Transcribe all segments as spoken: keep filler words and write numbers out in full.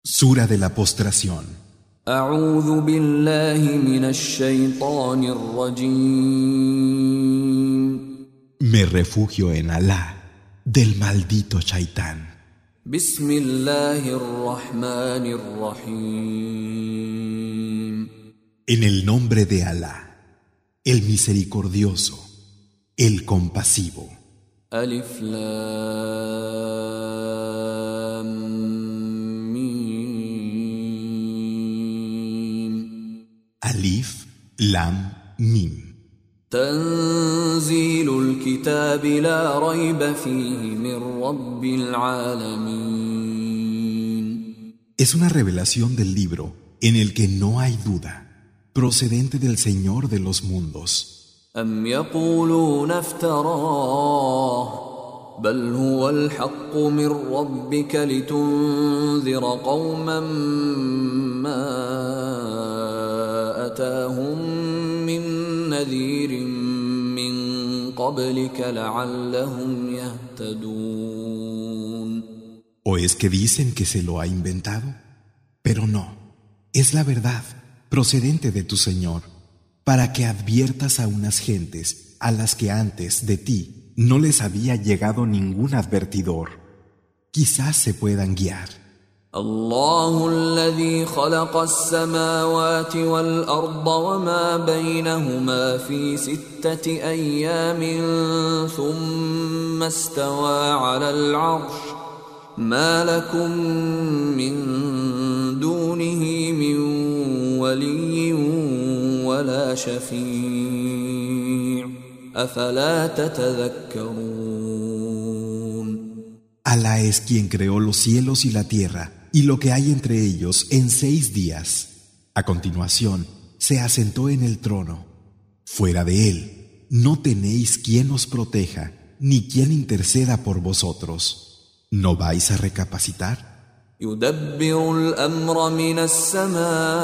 Sura de la postración. أعوذ بالله من الشيطان الرجيم. Me refugio en Alá del maldito Shaitán. بسم الله الرحمن الرحيم. En el nombre de Alá, el misericordioso, el compasivo. ألف لام ميم. Alif, Lam, Mim. تنزيل الكتاب لا ريب فيه من رب العالمين. Es una revelación del libro en el que no hay duda, procedente del Señor de los mundos. أم يقولون افتراه بل هو الحق من ربك لتنذر قوما ما أتاهم من نذير من قبلك لعلهم يهتدون. ¿O es que dicen que se lo ha inventado? Pero no, es la verdad, procedente de tu Señor, para que adviertas a unas gentes a las que antes de ti no les había llegado ningún advertidor. Quizás se puedan guiar. الله الذي خلق السماوات والأرض وما بينهما في ستة أيام ثم استوى على العرش ما لكم من دونه من ولي ولا شفيع أفلا تتذكرون. Alá es quien creó los cielos y la tierra y lo que hay entre ellos en seis días. A continuación, se asentó en el trono. Fuera de él, no tenéis quien os proteja ni quien interceda por vosotros. ¿No vais a recapacitar? يدبر الأمر من السماء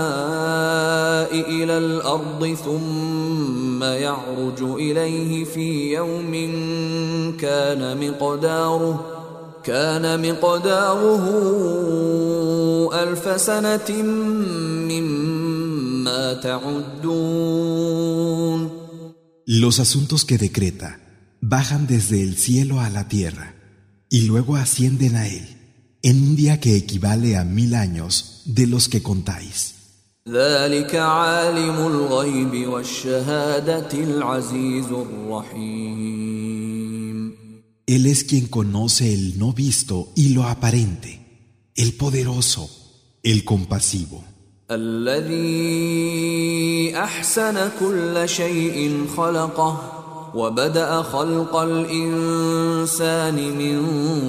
إلى الأرض ثم يعرج إليه في يوم كان مقداره كان مقداره ألف سنة مما تعدون. Los asuntos que decreta bajan desde el cielo a la tierra y luego ascienden a él en un día que equivale a mil años de los que contáis. ذلك عالم الغيب والشهادة العزيز الرحيم. Él es quien conoce el no visto y lo aparente, el poderoso, el compasivo. الذي أحسن كل شيء خلقه وبدأ خلق الإنسان من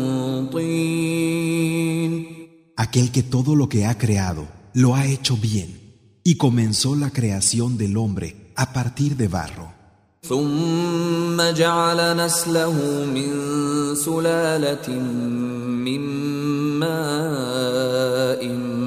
طين. Aquel que todo lo que ha creado lo ha hecho bien y comenzó la creación del hombre a partir de barro. ثم جعل نسله من سلالة من ماء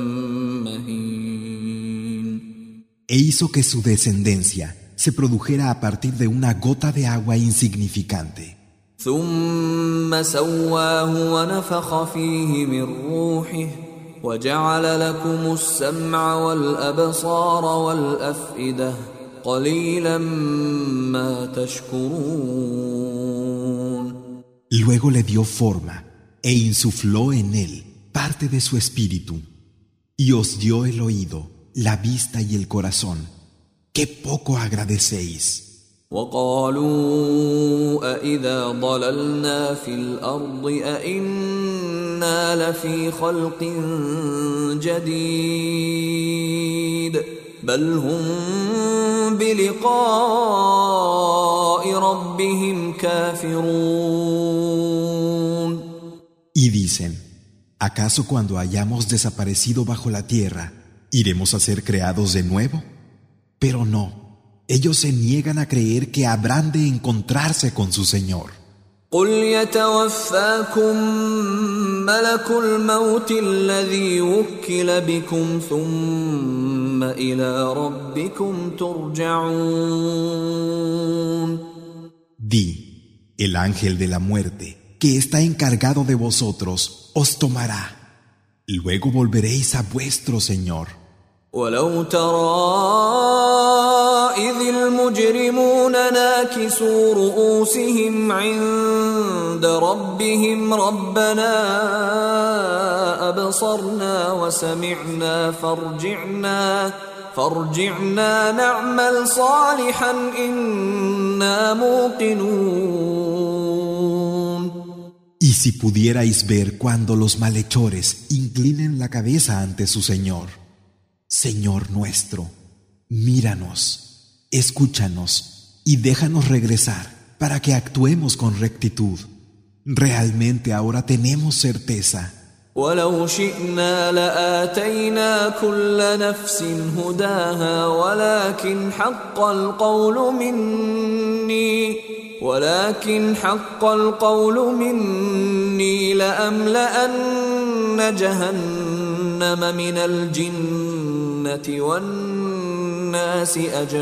مهين. E hizo que su descendencia se produjera a partir de una gota de agua insignificante. ثم سواه ونفخ فيه من روحه وجعل لكم السمع والأبصار والأفئدة قليلا ما تشكرون. Luego le dio forma e insufló en él parte de su espíritu y os dio el oído, la vista y el corazón. ¡Qué poco agradecéis! وقالوا أإذا ضللنا في الأرض أإنا لفي خلق جديد بل هم بلقاء ربهم كافرون. Y dicen, ¿acaso cuando hayamos desaparecido bajo la tierra, iremos a ser creados de nuevo? Pero no. Ellos se niegan a creer que habrán de encontrarse con su Señor. قل يتوفاكم ملك الموت الذي وكل بكم ثم إلى ربكم ترجعون. Di, el ángel de la muerte, que está encargado de vosotros, os tomará. Luego volveréis a vuestro Señor. ولو ترى إذ المجرمون ناكسوا رؤوسهم عند ربهم ربنا أبصرنا وسمعنا فارجعنا فارجعنا نعمل صالحا إنا موقنون. Y si pudierais ver cuando los malhechores inclinen la cabeza ante su Señor, Señor nuestro, míranos, escúchanos y déjanos regresar para que actuemos con rectitud. Realmente ahora tenemos certeza. ولو شئنا لآتينا كل نفس هداها ولكن حق القول مني ولكن حق القول مني لأملأن جهنم من الجنة والناس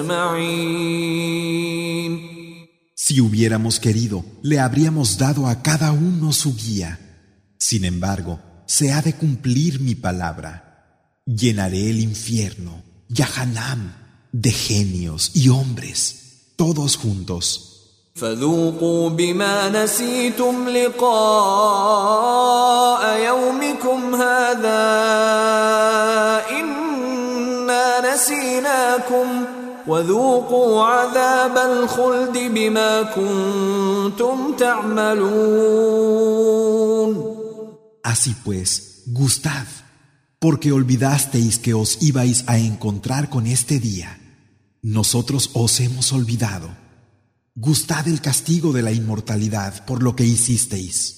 أجمعين. Si hubiéramos querido, le habríamos dado a cada uno su guía. Sin embargo, se ha de cumplir mi palabra. Llenaré el infierno, Yahanam, de genios y hombres, todos juntos. فذوقوا بما نسيتم لقاء يومكم هذا إنا نسيناكم وذوقوا عذاب الخلد بما كنتم تعملون. Así pues, gustad, porque olvidasteis que os ibais a encontrar con este día. Nosotros os hemos olvidado. Gustad el castigo de la inmortalidad por lo que hicisteis.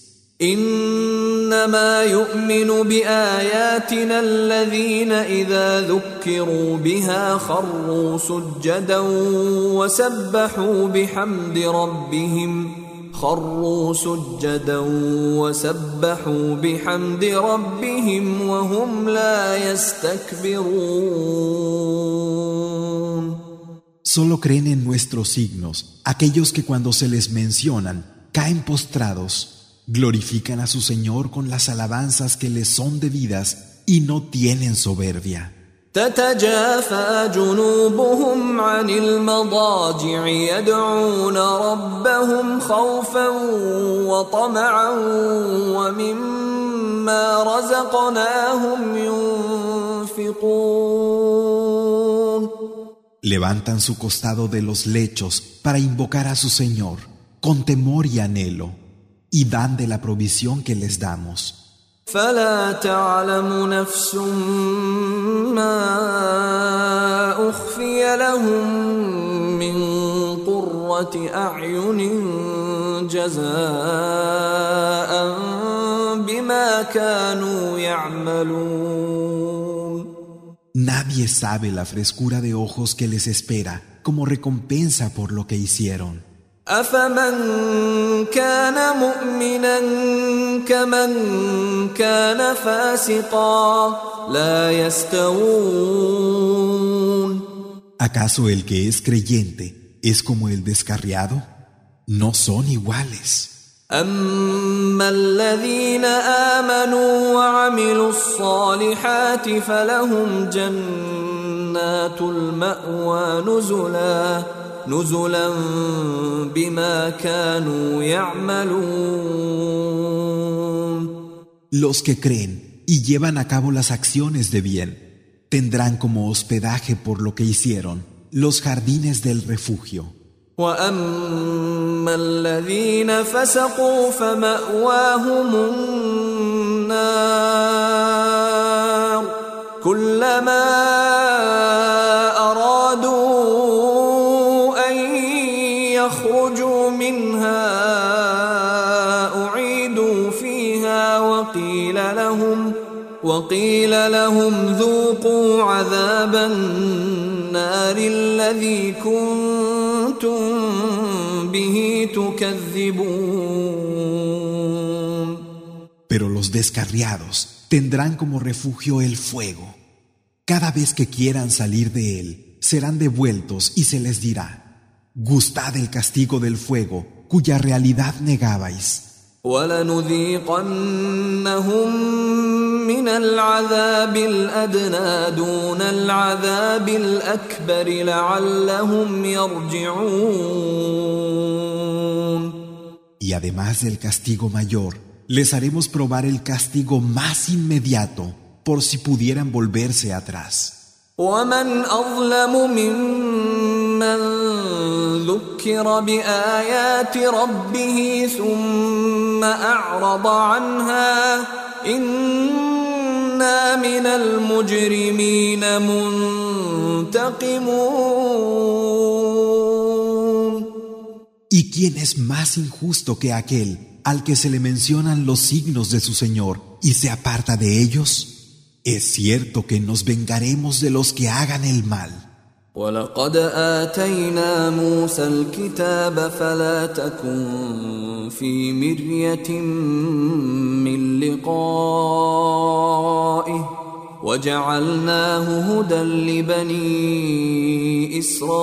إنما يؤمن بآياتنا الذين إذا ذكروا بها خروا سجدا وسبحوا بحمد ربهم خروا سجدا وسبحوا بحمد ربهم وهم لا يستكبرون. Solo creen en nuestros signos aquellos que cuando se les mencionan caen postrados, glorifican a su Señor con las alabanzas que les son debidas y no tienen soberbia. تتجافى جنوبهم عن المضاجع يدعون ربهم خوفا وطمعا ومما رزقناهم ينفقون. Levantan su costado de los lechos para invocar a su Señor con temor y anhelo, y dan de la provisión que les damos. فلا تعلم نفس ما أخفي لهم من قرة أعين جزاء بما كانوا يعملون. Nadie sabe la frescura de ojos que les espera como recompensa por lo que hicieron. أفمن كان مؤمنا كمن كان فاسقا لا يستوون. ¿Acaso el que es creyente es como el descarriado? No son iguales. أما الذين آمنوا وعملوا الصالحات فلهم جنات المأوى نزلا نزلا بما كانوا يعملون. Los que creen y llevan a cabo las acciones de bien tendrán como hospedaje por lo que hicieron los jardines del refugio. وأما الذين فسقوا فمأواهم النار كلما أرادوا أن يخرجوا منها أعيدوا فيها وقيل لهم وقيل لهم ذوقوا عذاب النار الذي كنتم به تكذبون. Pero los descarriados tendrán como refugio el fuego. Cada vez que quieran salir de él, serán devueltos y se les dirá: gustad el castigo del fuego, cuya realidad negabais. وَلَنُذِيقَنَّهُم مِّنَ الْعَذَابِ الْأَدْنَىٰ دُونَ الْعَذَابِ الْأَكْبَرِ لَعَلَّهُمْ يَرْجِعُونَ. Y además del castigo mayor, les haremos probar el castigo más inmediato por si pudieran volverse atrás. وَمَنْ أَظْلَمُ مِمَّنْ ذُكِّرَ بِآيَاتِ رَبِّهِ ثُمَّ أَعْرَضَ عَنْهَا إِنَّا مِنَ الْمُجْرِمِينَ مُنْتَقِمُونَ. ¿Y quién es más injusto que aquel al que se le mencionan los signos de su Señor y se aparta de ellos? Es cierto que nos vengaremos de los que hagan el mal. وَلَقَدْ آتَيْنَا مُوسَى الْكِتَابَ فَلَا تَكُنْ فِي مِرْيَةٍ مِّن لِقَائِهِ وَجَعَلْنَاهُ هُدًى لِبَنِي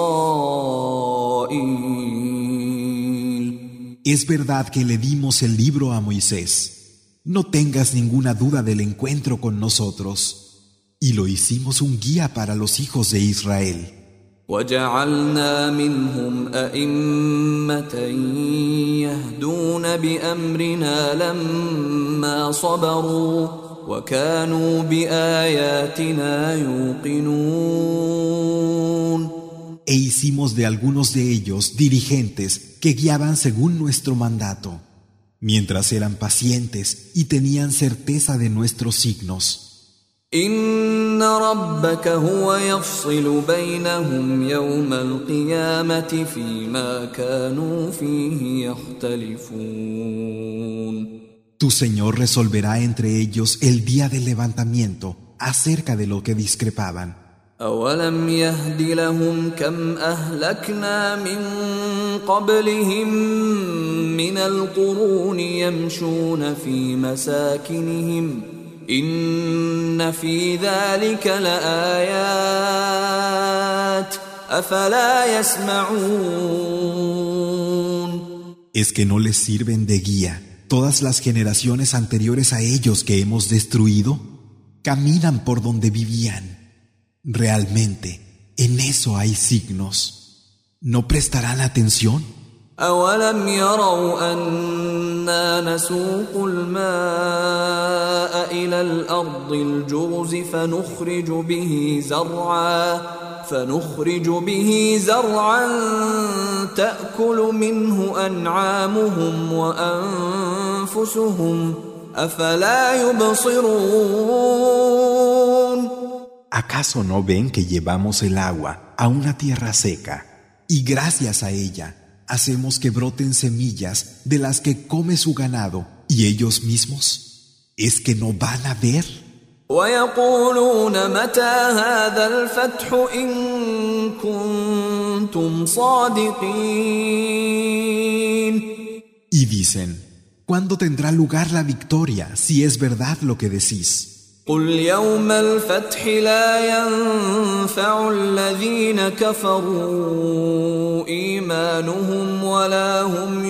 إِسْرَائِيلَ. Es verdad que le dimos el libro a Moisés. No tengas ninguna duda del encuentro con nosotros. Y lo hicimos un guía para los hijos de Israel. وَجَعَلْنَا مِنْهُمْ أَئِمَّةً يَهْدُونَ بِأَمْرِنَا لَمَّا صَبَرُوا وَكَانُوا بِآيَاتِنَا يُوقِنُونَ. E hicimos de algunos de ellos dirigentes que guiaban según nuestro mandato, mientras eran pacientes y tenían certeza de nuestros signos. إِنَّ رَبَّكَ هُوَ يَفْصِلُ بَيْنَهُمْ يَوْمَ الْقِيَامَةِ فِيمَا كَانُوا فِيهِ يَخْتَلِفُونَ. Tu Señor resolverá entre ellos el día del levantamiento acerca de lo que discrepaban. أَوَلَمْ يَهْدِ لَهُمْ كَمْ أَهْلَكْنَا مِنْ قَبْلِهِمْ مِنَ الْقُرُونِ يَمْشُونَ فِي مَسَاكِنِهِمْ إِنَّ فِي ذَلِكَ لَآيَاتٍ أَفَلَا يَسْمَعُونَ. Es que no les sirven de guía todas las generaciones anteriores a ellos que hemos destruido. Caminan por donde vivían. Realmente, en eso hay signos. ¿No prestarán atención? أَوَلَمْ يَرَوْا أَنَّا نَسُوقُ الْمَاءَ إِلَى الْأَرْضِ الْجُرُزِ فَنُخْرِجُ بِهِ زَرْعًا فَنُخْرِجُ بِهِ زَرْعًا تَأْكُلُ مِنْهُ أَنْعَامُهُمْ وَأَنْفُسُهُمْ أَفَلَا يُبْصِرُونَ. ¿Acaso no ven que llevamos el agua a una tierra seca y gracias a ella hacemos que broten semillas de las que come su ganado y ellos mismos? ¿Es que no van a ver? وَيَقُولُونَ مَتَى هَذَا الْفَتْحُ إِن كُنتُمْ صَادِقِينَ. Y dicen, ¿cuándo tendrá lugar la victoria si es verdad lo que decís? قُلْ يَوْمَ الْفَتْحِ لَا يَنْفَعُ الَّذِينَ كَفَرُوا إِيمَانُهُمْ وَلَا هُمْ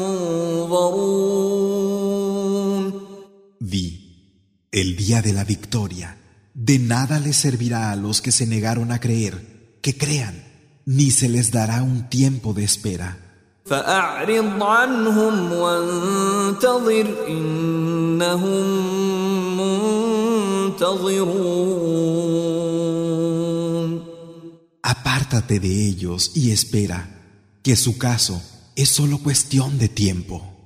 يُنظَرُونَ. Di, el día de la victoria, de nada les servirá a los que se negaron a creer, que crean, ni se les dará un tiempo de espera. فَأَعْرِضْ عَنْهُمْ وَانْتَظِرْ إِنَّهُمْ Apártate de ellos y espera, que su caso es solo cuestión de tiempo.